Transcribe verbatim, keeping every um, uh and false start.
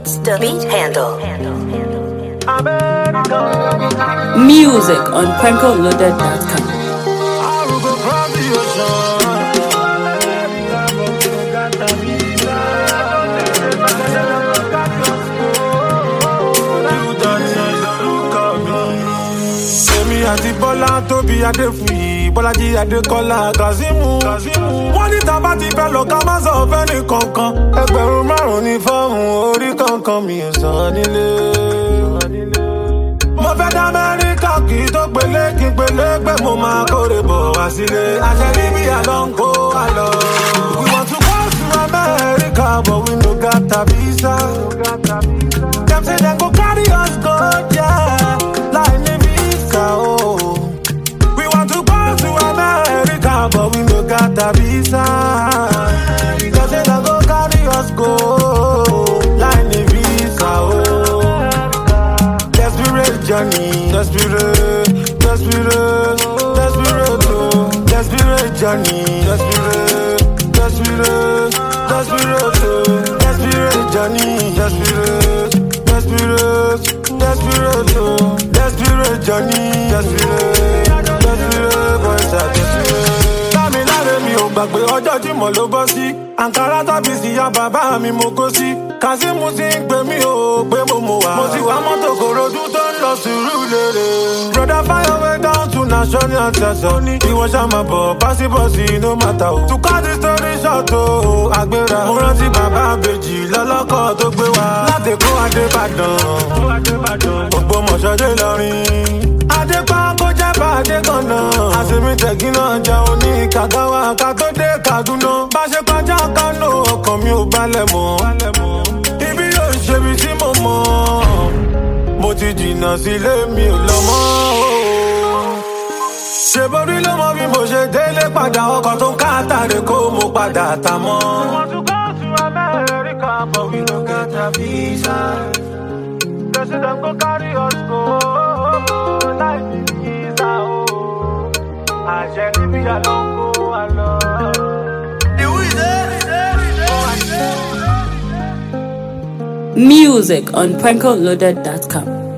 It's the beat handle. Music on Pranko Loaded dot com. Àti Bọ́lá Tóbi Adéfúyì Bọ́lájí Adékọ́lá Kazeemu wọ́n ní tá bá ti fẹ́ lọ ká má sọ fẹ́ ní kankan ẹgbẹ̀rún márùn-ún ní fọ́ọ̀mù orí kankan mi ò san nílé. Mo fẹ́ dá Amẹ́ríkà kì í tó pélé kí n pélé pé mo máa kórè bọ̀ wá sílé. Àṣẹ níbi àlọ́ ń kó àlọ́. We want to go to America but we no got a visa. Dem say dem go carry us go yeah like ní visa oh. We want to go to America but we no got a visa. Dem say dem go carry us go like ní visa oh. Desperate journey, desperate, desperate, desperate oh. Desperate journey, desperate, desperate, desperate oh. Desperate journey, desperate, desperate, desperate oh. Desperate journey, desperate, desperate, boys are desperate. Dámiláre mi ò gbàgbé ọjọ́ Jímọ̀ ló bọ́ sí. Àǹkárá tàbí síyá bàbá mi mo kó sí. Kazeemu ti ń pè mí o pé mo mọ̀ wá. Mo ti wá mọ́tò Kòròdú tó ń lọ Sùúrùlérè. Brother fire your way down to national anthem. Ìwọ ṣá máa bọ̀ básíbọ̀sì no matter o. To cut the story short o, àgbéra. Mo rántí bàbá àbèjì lọ́lọ́kọ̀ tó gbé wá. Láti kó Adébàdàn. Ògbómọ̀ṣọ́ dé Ìlọrin. Adépa kó jẹ́ bá Adékànnà. Àṣemí tẹ̀gí náà jẹun ní Kàgáwá ká tó dé Kàdúná. Bá ṣe kọjá Kánò ọkàn mi ò balẹ̀ mọ́. Ibi yóò ṣe bí tí mo mọ̀. Mo ti jìnnà sílé mi ò lọ mọ́. Ṣé borí ló mọ bí mo ṣe délé padà ọkọ̀ tó ń káàtàrè kó mo padà tà mọ́. We want to go to America but we no get a visa. They say them go carry us go like the visa oh. Àṣẹ níbi àlọ́ ń kó àlọ́. Music on Pranko Loaded dot com.